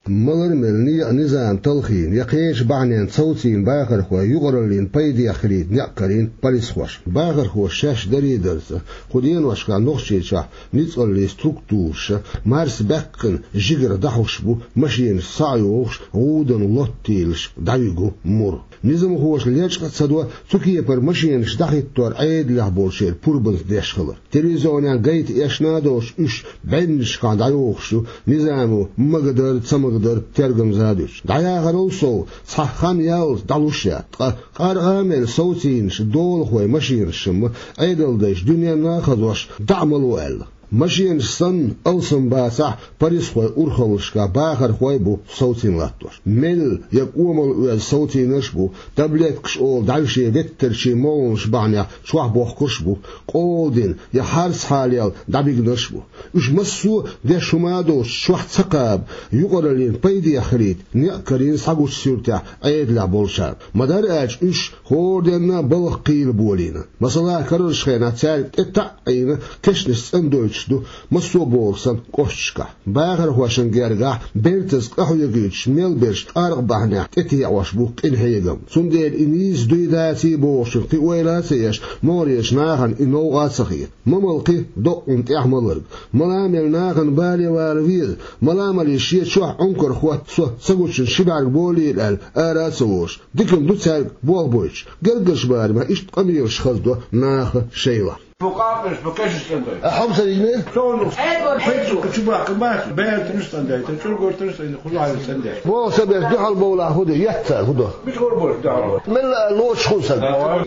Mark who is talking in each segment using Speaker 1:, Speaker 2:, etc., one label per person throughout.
Speaker 1: ملر ملني نظام تلخين يقيش بعنين صوتين باخر خو يغرلين بيدي خريد نقرين بليس خوش باخر خو شاش دري درس خدين واشكا نوخشيشا نيصل لي ستركتورش مارس بقن جيجر دحوش بو ماشين سايوش غودن لوتيلش دايغو مور نظام خوش ليش قصدوا تكيه بر ماشين شدحيت تور عيد له بولشير بوربنس ديشخلر تلفزيون جايت اشنادوش اش بنش كان دايوخشو نظامو مقدر تمقدر ترجم زادوش دايا غروسو صحخان يال دالوشيا قارامل صوتين دول خوي ماشين شم عيدل ديش دنيا ناخذوش دعملو ال ماشين سن ألسن باسع بريس خوي أورخلشكا باخر خوي بو صوتين لاتوش مل يقومل الصوتين نشبو تبلت كشول دعوشي بترشي مولش بعنيا شوح بوخكش بو قودين يحارس حاليال دعبيق نشبو اش مسو دي شمادوش شوح تقاب يقرلين بيدي خريد نيقرين ساقوش سيرتع عيد لعبولشاب مدارج اش خوردنا بلغ قيل بولينا مثلا كررش خينا تال اتعين كشنش سندوش دو مسو بولسن قوشكا باغر هوشن جرغا بيرتز قحو يجيش ميل بيرش ارغ بحنا اتي واشبو انهيغم سندير انيز دويداتي بوشن في ويلاتيش موريش ناغن انو غاسخي مملقي دو انت احملرق ملامل ناغن بالي والفيز ملامل يشيت شوح انكر خوات سو سغوشن شبع بولي الال اراسوش ديكم دو تسال بول بوش قرقش بار ما ايش قميوش خزدو ناخ شيلا
Speaker 2: مقابلش بكاش استنداي
Speaker 1: حمص الجنيه
Speaker 2: شلون حيتو كتبوا كمات بيان تنستنداي شو قلت تنستنداي كل واحد استنداي
Speaker 1: بو سبب دحل بولا هدو يتا هدو
Speaker 2: مش غربول دعوه
Speaker 1: من لوش خلصك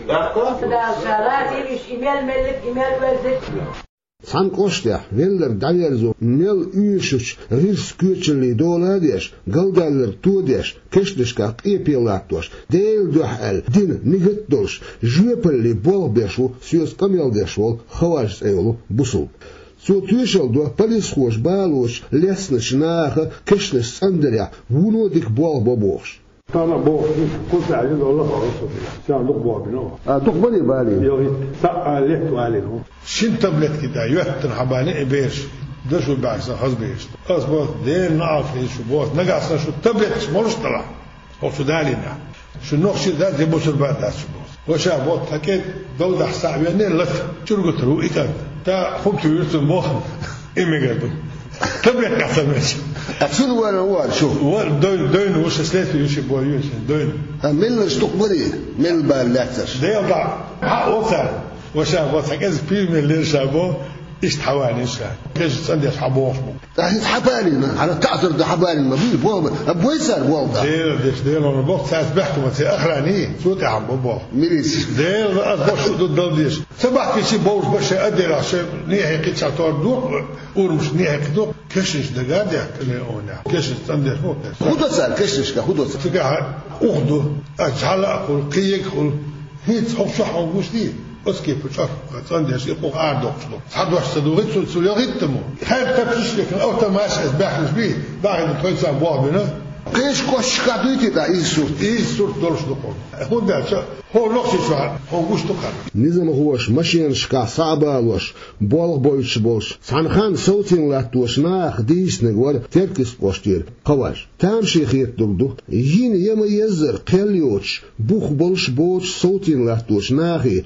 Speaker 1: سان قوشتح ويلر دايرزو ميل يوشش ريس كوتشلي دولاديش قلدالر توديش كشتشكا قيبيلاتوش ديل دوحل دين نيغتوش جوبلي بولبيشو سيوس قميلديشول خواش ايولو بوسو سو تيشل دو بليس خوش بالوش لسنش ناخ كشتش سندريا ونوديك بول بوبوش
Speaker 2: أنا بو كنت عايز أقول لك أوصل شان دقبوا بينه
Speaker 1: دقبني بالي
Speaker 2: يوهي سألت والده شن تبلت كده يحتن حباني إبيش ده شو بعكس خزبيش أصبح دين نعرف إيش بوت نقصنا شو تبلت مرش طلع هو شو دالينا شو نقش ده دي بوسر بعد ده شو بوس وشا بوت أكيد دولة حساب يعني لف شو قلت له إيه كان تا خبط يرسم مخ إيه قلبي تبلت نحسمش
Speaker 1: أفسد ولا شو
Speaker 2: دوين وش سلسلة يوشي بويوش دوين
Speaker 1: مل استقبلي مل باللاتش
Speaker 2: ده يضع حق وثر وشاف وثر كذا بيل من اللي شابه إيش حواني شا كذا صندي حبوش بو
Speaker 1: راح حبالي على تعثر ده حبالي ما بيل بوب أبويسر بوب
Speaker 2: ده أنا بوق ساعة بحكم في أخراني شو تعم بوب
Speaker 1: ميريس
Speaker 2: ده أصبح شو ضد ديش سبعة كيشي بوش بس أدير عشان نيحي قيتش عطار دوق ورمش نيحي دوق كشش دقادة كله أونا كشش صندي هو
Speaker 1: خدوا سال كشش كخدوا
Speaker 2: فكها أخده أجعل أقول قيك أقول هيت أو صح أو مش دي أسكي بشر صندي شيء قو عادق شلو حد واحد صدوقت سليغتمو هاي تبشش لك أو تماش أسباح نسبيه بعد الخيل سامبوه بنا
Speaker 1: كيش كوش كادويتي دا
Speaker 2: إيسور دولش دقون هو ده هو نقص شوار هو وش تقر
Speaker 1: نظام هوش ماشين شكا صعبة لوش بولغ بولش سانخان صوتين لاتوش ناخ ديس نغور تركس بوشتير قواش تام شيخيت دردو ين يما يزر قليوش بوخ بولش صوتين لاتوش ناخي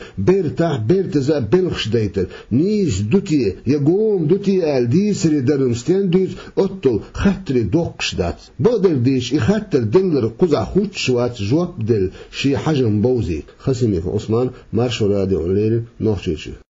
Speaker 1: بيرتزا بلخش ديتر نيز دوتي يقوم دوتي ال ديسري درنستين دوت اتل خطري دوقش دات بقدر ديش يخطر دلر قزع خوتشوات جواب دل شي حجم بوزي خسمي في عثمان مارشو راديو الليل نوخشيشي